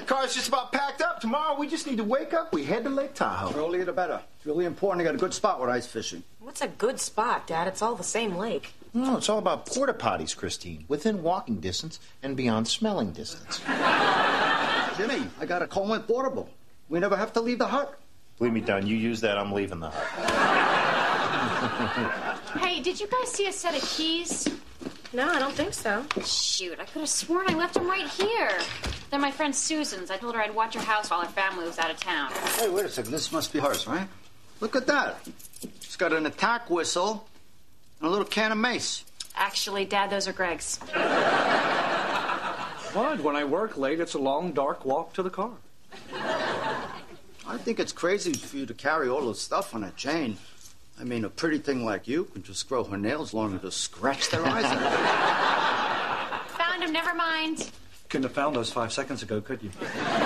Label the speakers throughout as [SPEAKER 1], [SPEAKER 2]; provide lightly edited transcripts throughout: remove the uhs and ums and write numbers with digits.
[SPEAKER 1] car's just about packed up. Tomorrow we just need to wake up. We head to Lake Tahoe.
[SPEAKER 2] The earlier the better. It's really important to get a good spot with ice fishing.
[SPEAKER 3] What's a good spot, Dad? It's all the same lake.
[SPEAKER 1] No, it's all about porta potties, Christine. Within walking distance and beyond smelling distance.
[SPEAKER 2] Jimmy, I got a Coleman portable. We never have to leave the hut.
[SPEAKER 1] Believe me, Don, you use that, I'm leaving the hut.
[SPEAKER 4] Hey, did you guys see a set of keys?
[SPEAKER 3] No, I don't think so.
[SPEAKER 4] Shoot, I could have sworn I left them right here. They're my friend Susan's. I told her I'd watch her house while her family was out of town.
[SPEAKER 2] Hey, wait a second. This must be hers, right? Look at that. It's got an attack whistle and a little can of mace.
[SPEAKER 4] Actually, Dad, those are Greg's.
[SPEAKER 5] What? When I work late, it's a long, dark walk to the car.
[SPEAKER 2] I think it's crazy for you to carry all this stuff on a chain. I mean, a pretty thing like you can just grow her nails long and just scratch their eyes out.
[SPEAKER 4] Found him, never mind.
[SPEAKER 5] Couldn't have found those 5 seconds ago, could you?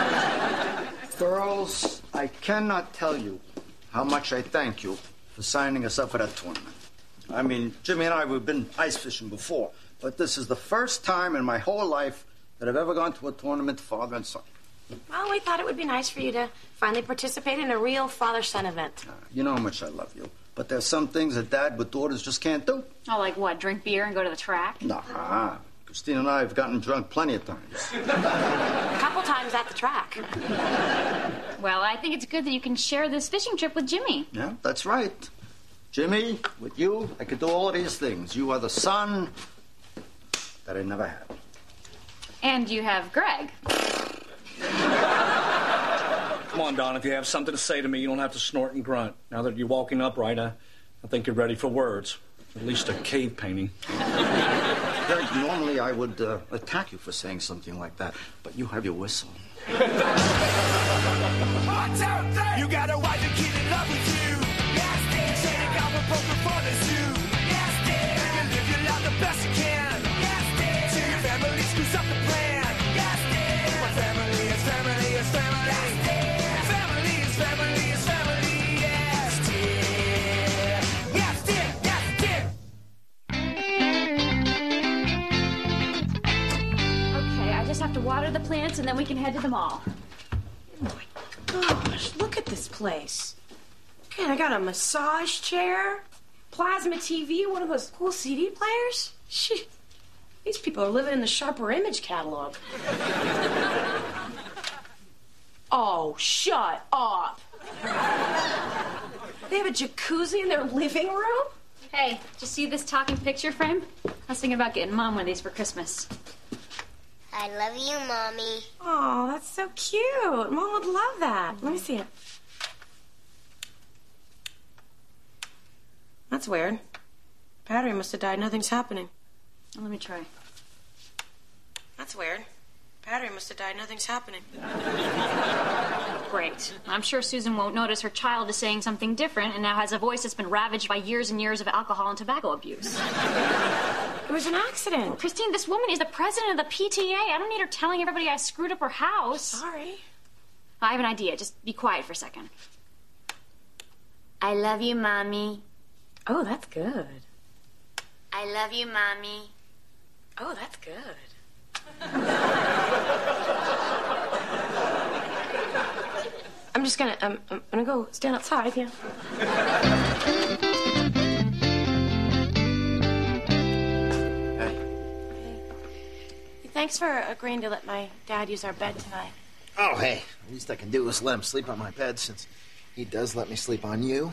[SPEAKER 2] Girls, I cannot tell you how much I thank you for signing us up for that tournament. I mean, Jimmy and I, we've been ice fishing before, but this is the first time in my whole life that I've ever gone to a tournament, father and son.
[SPEAKER 3] Well, we thought it would be nice for you to finally participate in a real father-son event.
[SPEAKER 2] You know how much I love you, but there's some things that dad with daughters just can't do.
[SPEAKER 4] Oh, like what? Drink beer and go to the track?
[SPEAKER 2] Nah, Christine and I have gotten drunk plenty of times.
[SPEAKER 3] A couple times at the track.
[SPEAKER 4] Well, I think it's good that you can share this fishing trip with Jimmy.
[SPEAKER 2] Yeah, that's right. Jimmy, with you, I could do all of these things. You are the son that I never had.
[SPEAKER 4] And you have Greg.
[SPEAKER 5] Come on, Don, if you have something to say to me, you don't have to snort and grunt. Now that you're walking upright, I think you're ready for words. At least a cave painting.
[SPEAKER 2] Greg, normally I would attack you for saying something like that, but you have your whistle.
[SPEAKER 6] 1, 2, 3. You got a wife and kid in love with you. Yes, dear. Take out a poker for the zoo. Yes, dear. You live your life the best you can. Yes, dear. Till your family screws up the plan. Yes, dear. My family is family is family. Yes, dear. Family is family is family. Yes, dear. Yes, dear. Yes, dear.
[SPEAKER 4] Okay, I just have to water the plants and then we can head to the mall.
[SPEAKER 3] Gosh, look at this place. Okay, I got a massage chair, plasma TV, one of those cool CD players. Shit, these people are living in the Sharper Image catalog. Oh, shut up. They have a jacuzzi in their living room?
[SPEAKER 4] Hey, did you see this talking picture frame? I was thinking about getting Mom one of these for Christmas.
[SPEAKER 7] I love you, Mommy.
[SPEAKER 3] Oh, that's so cute. Mom would love that. Let me see it. That's weird. Battery must have died. Nothing's happening.
[SPEAKER 4] Let me try.
[SPEAKER 3] That's weird. Battery must have died. Nothing's happening.
[SPEAKER 4] Great. I'm sure Susan won't notice her child is saying something different and now has a voice that's been ravaged by years and years of alcohol and tobacco abuse.
[SPEAKER 3] It was an accident.
[SPEAKER 4] Christine, this woman is the president of the PTA. I don't need her telling everybody I screwed up her house.
[SPEAKER 3] Sorry.
[SPEAKER 4] I have an idea. Just be quiet for a second.
[SPEAKER 7] I love you, Mommy.
[SPEAKER 3] Oh, that's good.
[SPEAKER 7] I love you, Mommy.
[SPEAKER 3] Oh, that's good. I'm just gonna, I'm gonna go stand outside, yeah.
[SPEAKER 2] Hey.
[SPEAKER 3] Thanks for agreeing to let my dad use our bed tonight.
[SPEAKER 1] Oh, hey, the least I can do is let him sleep on my bed since he does let me sleep on you.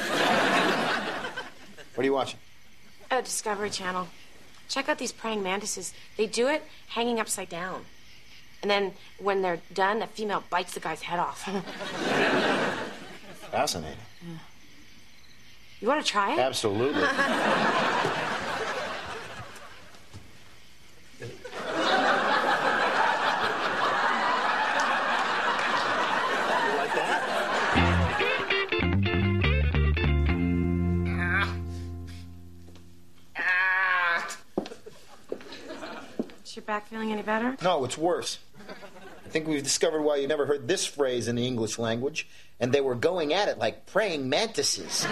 [SPEAKER 1] What are you watching?
[SPEAKER 3] Oh, Discovery Channel. Check out these praying mantises. They do it hanging upside down. And then when they're done, a female bites the guy's head off.
[SPEAKER 1] Fascinating.
[SPEAKER 3] Yeah. You want to try it?
[SPEAKER 1] Absolutely.
[SPEAKER 3] Is your back feeling any better?
[SPEAKER 1] No, it's worse. I think we've discovered why you never heard this phrase in the English language, and they were going at it like praying mantises.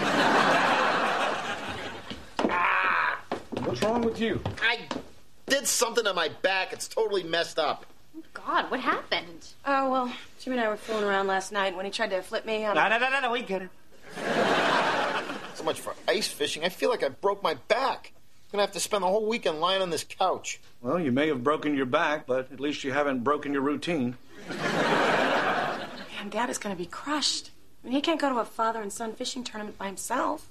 [SPEAKER 5] What's wrong with you?
[SPEAKER 1] I did something to my back. It's totally messed up.
[SPEAKER 4] Oh, God, what happened?
[SPEAKER 3] Oh, well, Jimmy and I were fooling around last night when he tried to flip me on...
[SPEAKER 2] No, we get it.
[SPEAKER 1] So much for ice fishing. I feel like I broke my back. I'm gonna have to spend the whole weekend lying on this couch.
[SPEAKER 5] Well, you may have broken your back, but at least you haven't broken your routine.
[SPEAKER 3] Man, Dad is gonna be crushed. I mean, he can't go to a father and son fishing tournament by himself.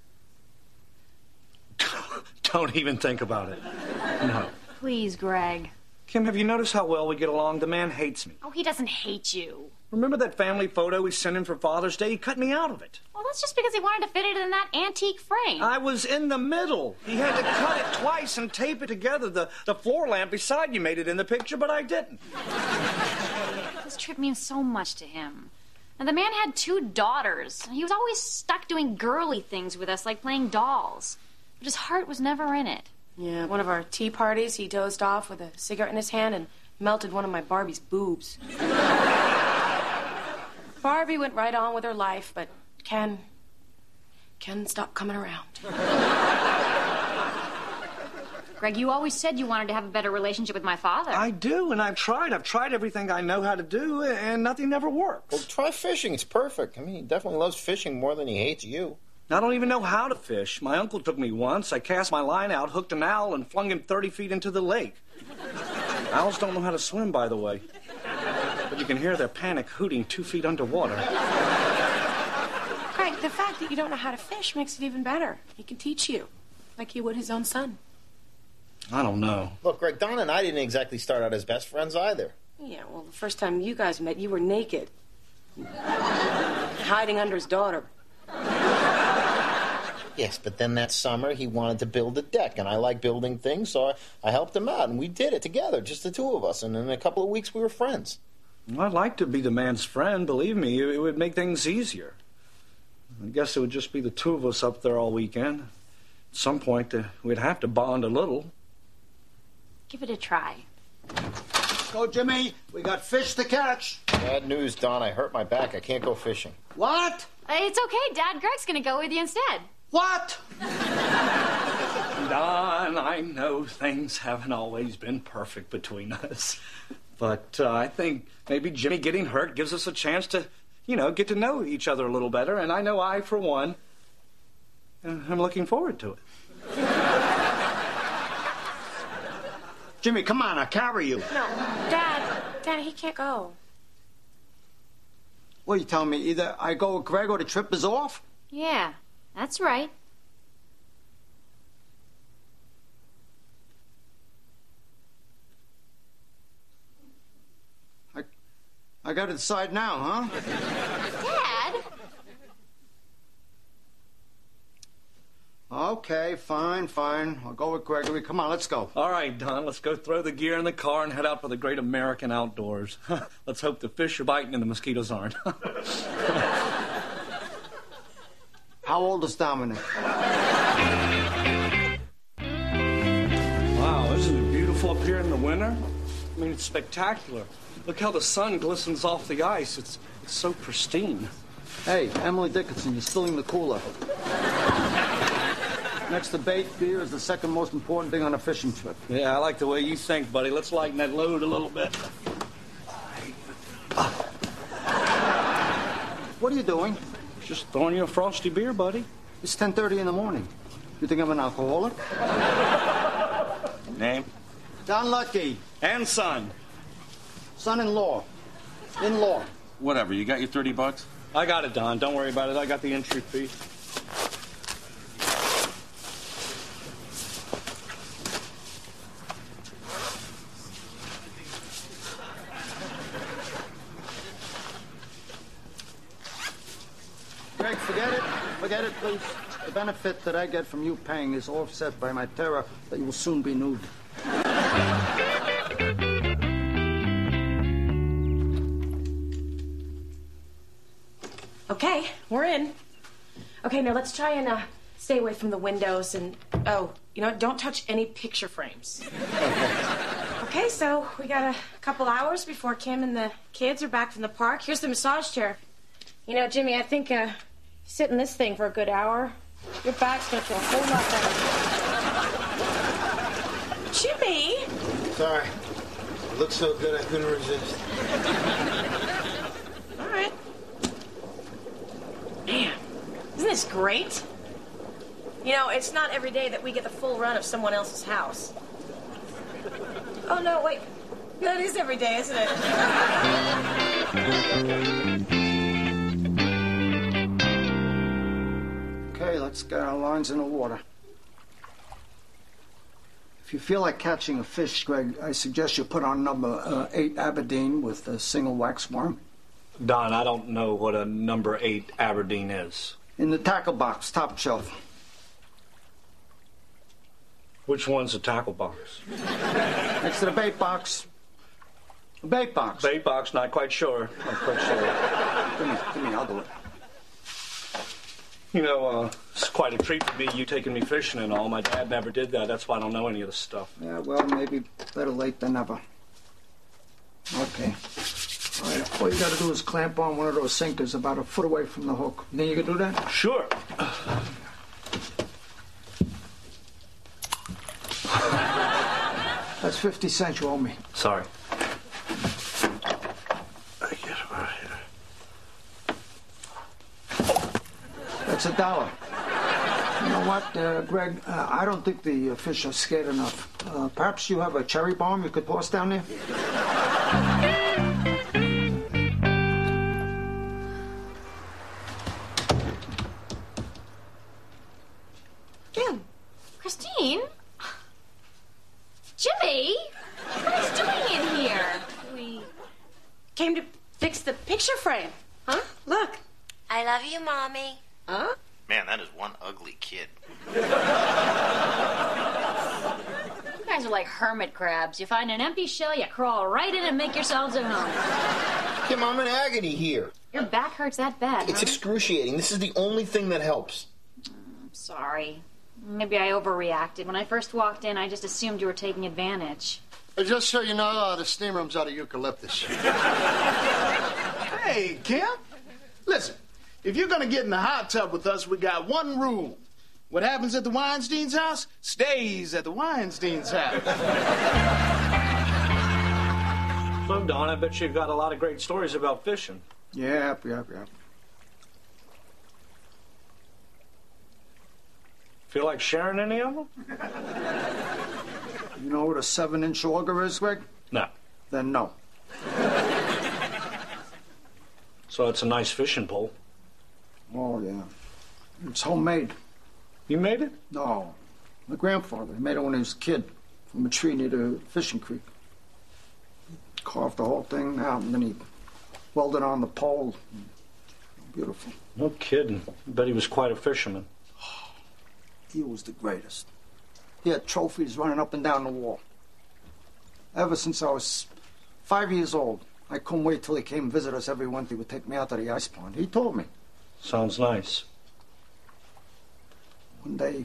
[SPEAKER 5] Don't even think about it. No.
[SPEAKER 4] Please, Greg.
[SPEAKER 5] Kim, have you noticed how well we get along? The man hates me.
[SPEAKER 4] Oh, he doesn't hate you.
[SPEAKER 5] Remember that family photo we sent him for Father's Day? He cut me out of it.
[SPEAKER 4] Well, that's just because he wanted to fit it in that antique frame.
[SPEAKER 5] I was in the middle. He had to cut it twice and tape it together. The floor lamp beside you made it in the picture, but I didn't.
[SPEAKER 4] This trip means so much to him. And the man had 2 daughters. He was always stuck doing girly things with us, like playing dolls. But his heart was never in it.
[SPEAKER 3] Yeah, at one of our tea parties, he dozed off with a cigarette in his hand and melted one of my Barbie's boobs. Barbie went right on with her life, but Ken stopped coming around.
[SPEAKER 4] Greg, you always said you wanted to have a better relationship with my father.
[SPEAKER 5] I do, and I've tried. I've tried everything I know how to do, and nothing ever works.
[SPEAKER 1] Well, try fishing. It's perfect. I mean, he definitely loves fishing more than he hates you.
[SPEAKER 5] I don't even know how to fish. My uncle took me once. I cast my line out, hooked an owl, and flung him 30 feet into the lake. Owls don't know how to swim, by the way. But you can hear their panic hooting 2 feet underwater.
[SPEAKER 3] Greg, the fact that you don't know how to fish makes it even better. He can teach you, like he would his own son.
[SPEAKER 5] I don't know.
[SPEAKER 1] Look, Greg, Don and I didn't exactly start out as best friends either.
[SPEAKER 3] Yeah, well, the first time you guys met, you were naked. Hiding under his daughter.
[SPEAKER 1] Yes, but then that summer he wanted to build a deck, and I like building things, so I helped him out, and we did it together, just the 2 of us, and in a couple of weeks we were friends.
[SPEAKER 5] Well, I'd like to be the man's friend, believe me. It would make things easier. I guess it would just be the 2 of us up there all weekend. At some point, we'd have to bond a little.
[SPEAKER 4] Give it a try.
[SPEAKER 2] Let's go, Jimmy. We got fish to catch.
[SPEAKER 1] Bad news, Don. I hurt my back. I can't go fishing.
[SPEAKER 2] What?
[SPEAKER 4] It's okay, Dad. Greg's gonna go with you instead.
[SPEAKER 2] What?
[SPEAKER 5] Don, I know things haven't always been perfect between us. But I think maybe Jimmy getting hurt gives us a chance to, get to know each other a little better. And I know I, for one, I'm looking forward to it.
[SPEAKER 2] Jimmy, come on, I'll carry you.
[SPEAKER 3] No, Dad, he can't go.
[SPEAKER 2] What are you telling me? Either I go with Greg or the trip is off?
[SPEAKER 4] Yeah, that's right.
[SPEAKER 2] I got to decide now, huh?
[SPEAKER 4] Dad?
[SPEAKER 2] Okay, fine. I'll go with Gregory. Come on, let's go.
[SPEAKER 5] All right, Don, let's go throw the gear in the car and head out for the great American outdoors. Let's hope the fish are biting and the mosquitoes aren't.
[SPEAKER 2] How old is Dominic?
[SPEAKER 5] Wow, isn't it beautiful up here in the winter? I mean, it's spectacular. Look how the sun glistens off the ice. It's so pristine.
[SPEAKER 2] Hey, Emily Dickinson, you're stealing the cooler. Next to bait, beer is the second most important thing on a fishing trip.
[SPEAKER 5] Yeah, I like the way you think, buddy. Let's lighten that load a little bit.
[SPEAKER 2] What are you doing?
[SPEAKER 5] Just throwing you a frosty beer, buddy.
[SPEAKER 2] It's 10:30 in the morning. You think I'm an alcoholic?
[SPEAKER 5] Name?
[SPEAKER 2] Don Lutke.
[SPEAKER 5] And son.
[SPEAKER 2] Son-in-law. In-law.
[SPEAKER 8] Whatever, you got your $30?
[SPEAKER 5] I got it, Don. Don't worry about it. I got the entry fee.
[SPEAKER 2] Greg, forget it, please. The benefit that I get from you paying is offset by my terror that you will soon be nude.
[SPEAKER 3] Okay, we're in. Okay, now let's try and stay away from the windows and, don't touch any picture frames. Okay, so we got a couple hours before Kim and the kids are back from the park. Here's the massage chair. Jimmy, I think sit in this thing for a good hour. Your back's gonna feel a whole lot better. Jimmy!
[SPEAKER 1] Sorry.
[SPEAKER 9] It looked so good I couldn't resist.
[SPEAKER 3] All right. Man, isn't this great? You know, it's not every day that we get the full run of someone else's house. Oh, no, wait. That is every day, isn't it?
[SPEAKER 2] Okay, let's get our lines in the water. If you feel like catching a fish, Greg, I suggest you put on number 8 Aberdeen with a single wax worm.
[SPEAKER 5] Don, I don't know what a number 8 Aberdeen is.
[SPEAKER 2] In the tackle box, top shelf.
[SPEAKER 5] Which one's the tackle box?
[SPEAKER 2] Next to the bait box. The bait box.
[SPEAKER 5] Bait box, not quite sure. Not quite sure.
[SPEAKER 2] Give me, I'll do it.
[SPEAKER 5] You know, it's quite a treat for me, you taking me fishing and all. My dad never did that. That's why I don't know any of the stuff.
[SPEAKER 2] Yeah, well, maybe better late than never. Okay. All right, all you gotta do is clamp on one of those sinkers about a foot away from the hook. You think you can do that?
[SPEAKER 5] Sure.
[SPEAKER 2] That's 50 cents you owe me.
[SPEAKER 5] Sorry.
[SPEAKER 8] I get it right here.
[SPEAKER 2] That's $1. You know what, Greg? I don't think the fish are scared enough. Perhaps you have a cherry bomb you could toss down there?
[SPEAKER 3] Kim.
[SPEAKER 4] Christine? Jimmy? What are you doing in here?
[SPEAKER 3] We came to fix the picture frame. Huh? Look.
[SPEAKER 7] I love you, Mommy.
[SPEAKER 3] Huh?
[SPEAKER 1] Man, that is one ugly kid.
[SPEAKER 4] You guys are like hermit crabs. You find an empty shell, you crawl right in and make yourselves at home.
[SPEAKER 1] Kim, I'm in agony here.
[SPEAKER 4] Your back hurts that bad,
[SPEAKER 1] It's
[SPEAKER 4] huh?
[SPEAKER 1] excruciating. This is the only thing that helps.
[SPEAKER 4] I'm sorry. Maybe I overreacted. When I first walked in, I just assumed you were taking advantage.
[SPEAKER 10] Just so you know, the steam room's out of eucalyptus.
[SPEAKER 11] Hey, Kim. Listen, if you're gonna get in the hot tub with us, we got one rule. What happens at the Weinstein's house stays at the Weinstein's house.
[SPEAKER 5] So, Don, I bet you've got a lot of great stories about fishing.
[SPEAKER 2] Yep.
[SPEAKER 5] Feel like sharing any of them?
[SPEAKER 2] You know what a 7-inch auger is, Greg?
[SPEAKER 5] No.
[SPEAKER 2] Then no.
[SPEAKER 5] So it's a nice fishing pole.
[SPEAKER 2] Oh, yeah. It's homemade.
[SPEAKER 5] You made it?
[SPEAKER 2] No. My grandfather made it when he was a kid from a tree near the fishing creek. Carved the whole thing out, and then he welded on the pole. Beautiful.
[SPEAKER 5] No kidding. I bet he was quite a fisherman.
[SPEAKER 2] He was the greatest. He had trophies running up and down the wall. Ever since I was 5 years old, I couldn't wait till he came visit us every winter. He would take me out to the ice pond. He told me.
[SPEAKER 5] Sounds nice.
[SPEAKER 2] One day,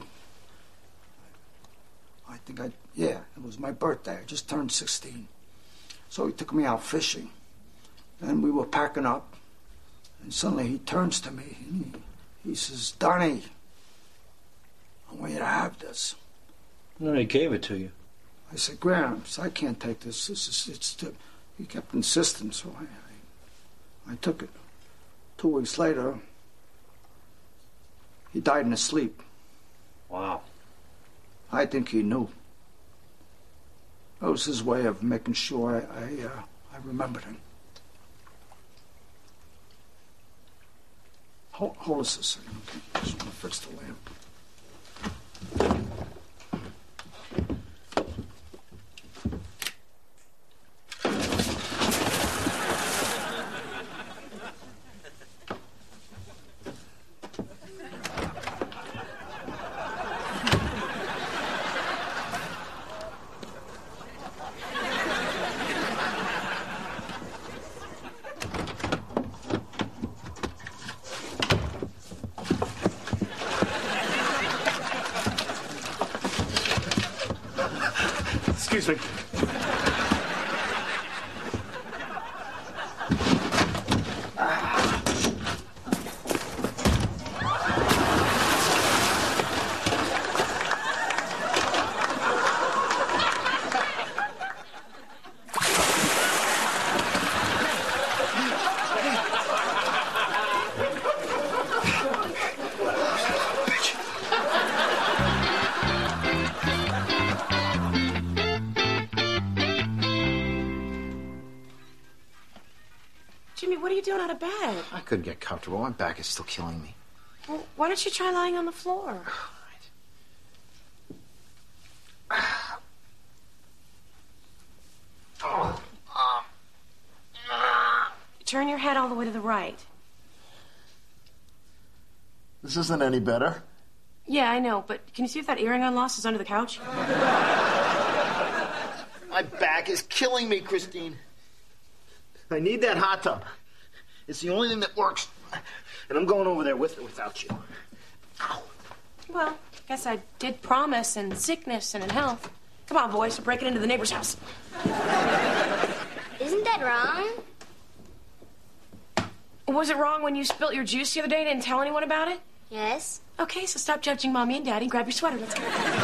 [SPEAKER 2] it was my birthday. I just turned 16. So he took me out fishing. And we were packing up. And suddenly he turns to me and he says, Donnie, I want you to have this.
[SPEAKER 5] No, he gave it to you.
[SPEAKER 2] I said, Gramps, I can't take this. He kept insisting, so I took it. 2 weeks later, he died in his sleep.
[SPEAKER 5] Wow.
[SPEAKER 2] I think he knew. That was his way of making sure I remembered him. Hold us a second, okay? Just want to fix the lamp.
[SPEAKER 5] Excuse me.
[SPEAKER 3] Jimmy, what are you doing out of bed?
[SPEAKER 1] I couldn't get comfortable. My back is still killing me.
[SPEAKER 3] Well, why don't you try lying on the floor? Turn your head all the way to the right.
[SPEAKER 10] This isn't any better.
[SPEAKER 3] Yeah, I know, but can you see if that earring I lost is under the couch?
[SPEAKER 10] My back is killing me, Christine. I need that hot tub. It's the only thing that works. And I'm going over there with or without you. Ow.
[SPEAKER 3] Well, I guess I did promise in sickness and in health. Come on, boys, we're breaking into the neighbor's house.
[SPEAKER 7] Isn't that wrong?
[SPEAKER 3] Was it wrong when you spilt your juice the other day and didn't tell anyone about it?
[SPEAKER 7] Yes.
[SPEAKER 3] Okay, so stop judging Mommy and Daddy and grab your sweater. Let's go.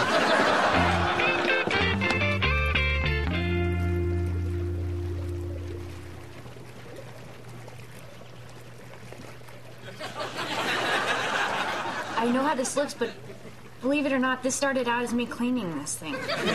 [SPEAKER 4] I know how this looks, but believe it or not, this started out as me cleaning this thing.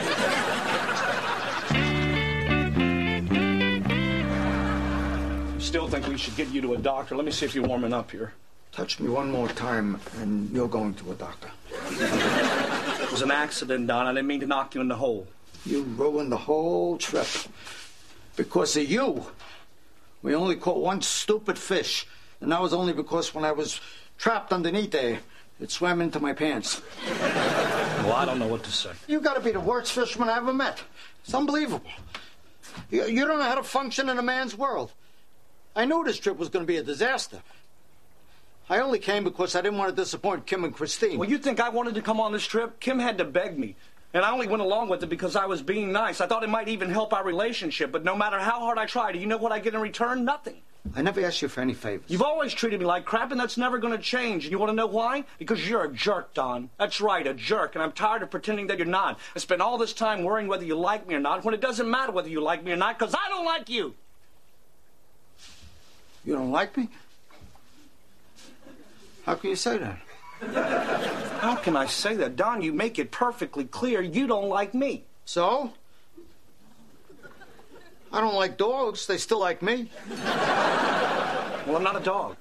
[SPEAKER 5] Still think we should get you to a doctor. Let me see if you're warming up here.
[SPEAKER 2] Touch me one more time, and you're going to a doctor.
[SPEAKER 5] It was an accident, Don. I didn't mean to knock you in the hole.
[SPEAKER 2] You ruined the whole trip. Because of you. We only caught one stupid fish. And that was only because when I was trapped underneath there, it swam into my pants.
[SPEAKER 5] Well, I don't know what to say.
[SPEAKER 2] You gotta be the worst fisherman I ever met. It's unbelievable. You don't know how to function in a man's world. I knew this trip was gonna be a disaster. I only came because I didn't want to disappoint Kim and Christine.
[SPEAKER 5] Well, you think I wanted to come on this trip? Kim had to beg me. And I only went along with it because I was being nice. I thought it might even help our relationship. But no matter how hard I try, do you know what I get in return? Nothing.
[SPEAKER 2] I never asked you for any favors.
[SPEAKER 5] You've always treated me like crap, and that's never going to change. And you want to know why? Because you're a jerk, Don. That's right, a jerk. And I'm tired of pretending that you're not. I spent all this time worrying whether you like me or not, when it doesn't matter whether you like me or not, because I don't like you.
[SPEAKER 2] You don't like me? How can you say that?
[SPEAKER 5] How can I say that? Don, you make it perfectly clear you don't like me.
[SPEAKER 2] So? I don't like dogs. They still like me.
[SPEAKER 5] Well, I'm not a dog.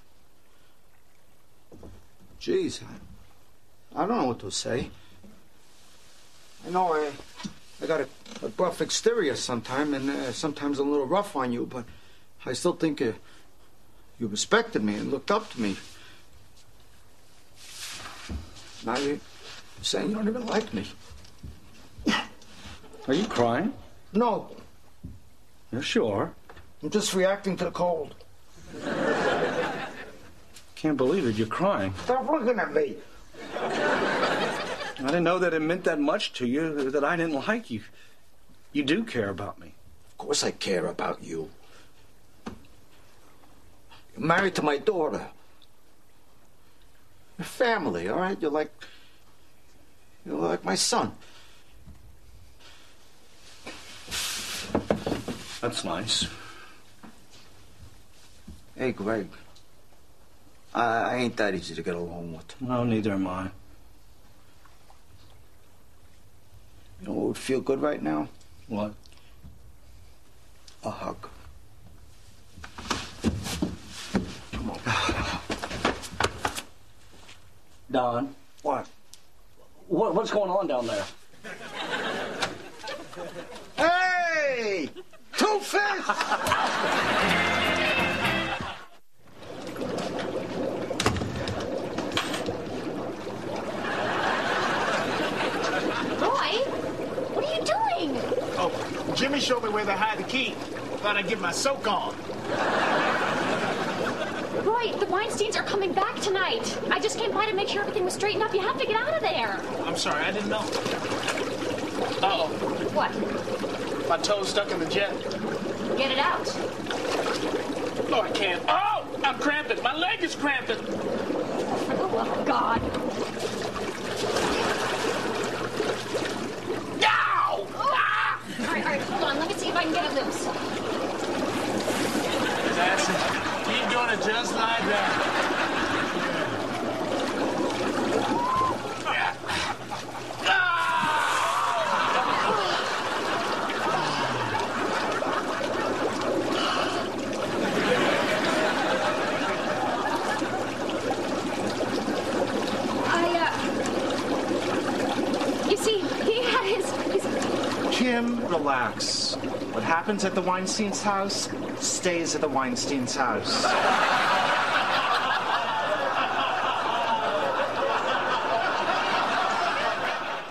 [SPEAKER 2] Jeez, I don't know what to say. I know I got a buff exterior sometimes, and sometimes I'm a little rough on you, but I still think you respected me and looked up to me. Now you're saying you don't even like me.
[SPEAKER 5] Are you crying?
[SPEAKER 2] No.
[SPEAKER 5] Yes, you are.
[SPEAKER 2] I'm just reacting to the cold.
[SPEAKER 5] Can't believe it. You're crying.
[SPEAKER 2] Stop looking at me.
[SPEAKER 5] I didn't know that it meant that much to you, that I didn't like you. You do care about me.
[SPEAKER 2] Of course I care about you. You're married to my daughter. You're family, all right? You're like my son.
[SPEAKER 5] That's nice.
[SPEAKER 2] Hey, Greg. I ain't that easy to get along with.
[SPEAKER 5] No, neither am I.
[SPEAKER 2] You know what would feel good right now?
[SPEAKER 5] What?
[SPEAKER 2] A hug. Come on.
[SPEAKER 5] Don.
[SPEAKER 2] What?
[SPEAKER 5] What's going on down there?
[SPEAKER 2] Hey! Two fish!
[SPEAKER 4] Roy, what are you doing?
[SPEAKER 11] Oh, Jimmy showed me where to hide the key. Thought I'd get my soak on.
[SPEAKER 4] Roy, the Weinsteins are coming back tonight. I just came by to make sure everything was straightened up. You have to get out of there.
[SPEAKER 11] I'm sorry, I didn't know. Uh-oh.
[SPEAKER 4] What?
[SPEAKER 11] My toe's stuck in the jet.
[SPEAKER 4] Get it out.
[SPEAKER 11] Oh, I can't. Oh! I'm cramping. My leg is cramping.
[SPEAKER 4] For the love of God.
[SPEAKER 11] Ow! Ah!
[SPEAKER 4] All right, hold on. Let me see if I can get it loose.
[SPEAKER 11] That's it. Keep doing it just like that.
[SPEAKER 5] Relax. What happens at the Weinstein's house stays at the Weinstein's house.